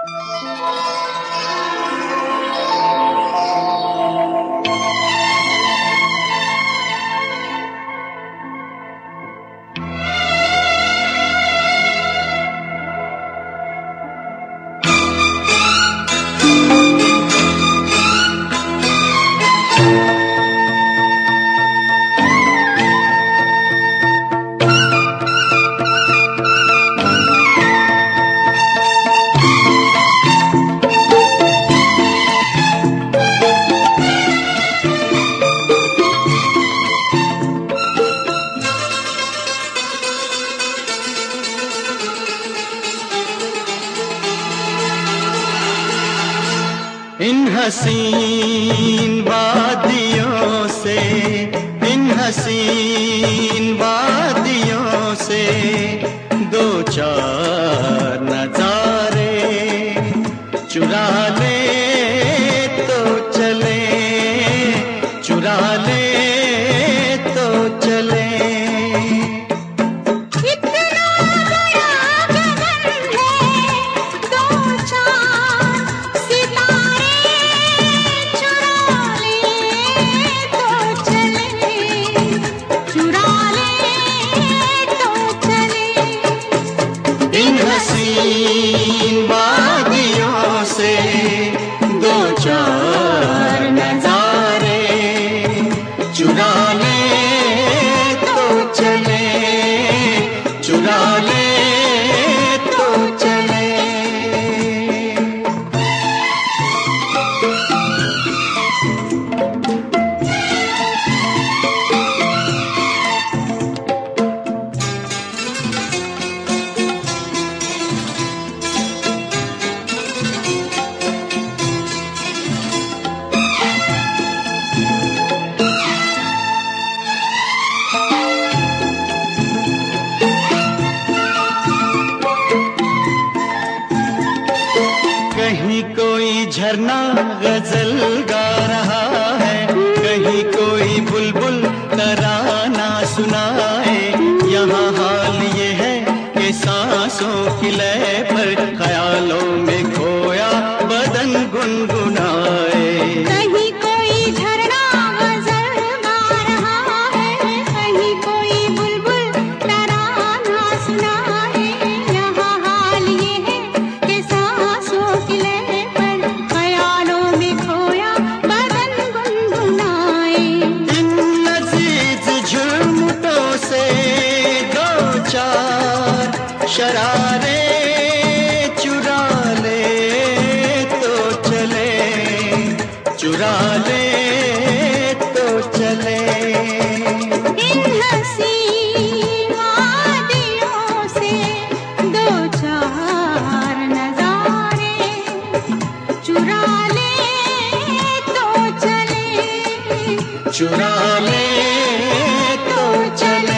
इन हसीन वादियों से, इन हसीन वादियों से दो चार नजारे चुरा ले तो चले, चुरा ले तो चले। इन हसीन वादियों से दो चार नजारे चुरा ले तो चले, चुरा ले तो चले। कहीं कोई झरना गजल गा रहा है, कहीं कोई बुलबुल तराना सुनाए। यहाँ हाल ये है कि सांसों की लय पर ख्यालों में खोया बदन गुनगुनाए। कहीं कोई झरना गजल गा रहा है, कहीं कोई बुलबुल तराना सुनाए। यहाँ हाल ये है कि सांसों की लय पर ख्यालों में खोया बदन गुनगुनाए। इन लजीज झुरमुटों से दो चार शरारे चुरा ले तो चले, चुरा ले तो चले। इन हसीन वादियों से दो चार नजारे चुरा ले तो चले, चुरा ले तो चले।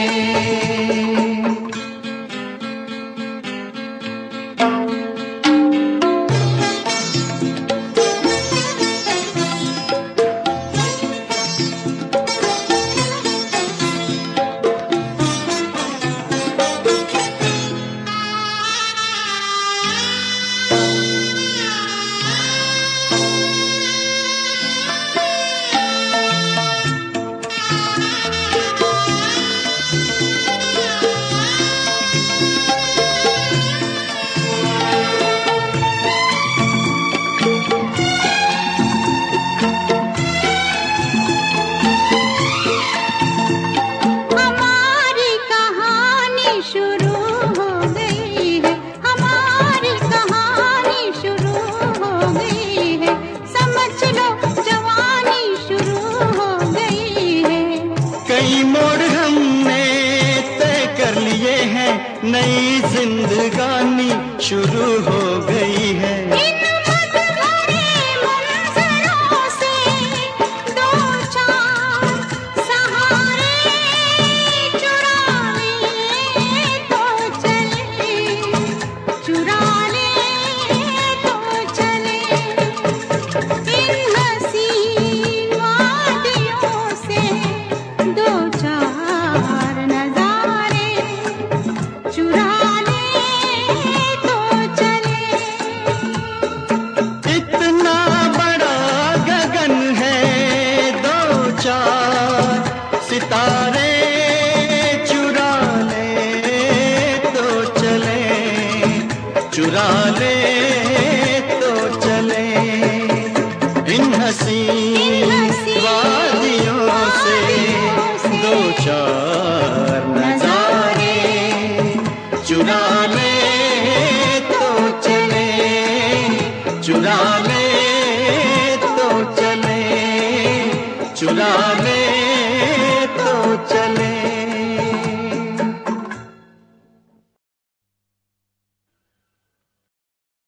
हमारी कहानी शुरू हो गई है, हमारी कहानी शुरू हो गई है। समझ लो जवानी शुरू हो गई है। कई मोड़ हमने तय कर लिए हैं, नई जिंदगानी शुरू हो गई है। इन मधुभरे मंजरों से दो चार सहारे चुरा ले तो चले, चुरा ले तो चले। इन हसीन वादियों से दो चार नजारे चुरा ले तो चले, चुरा ले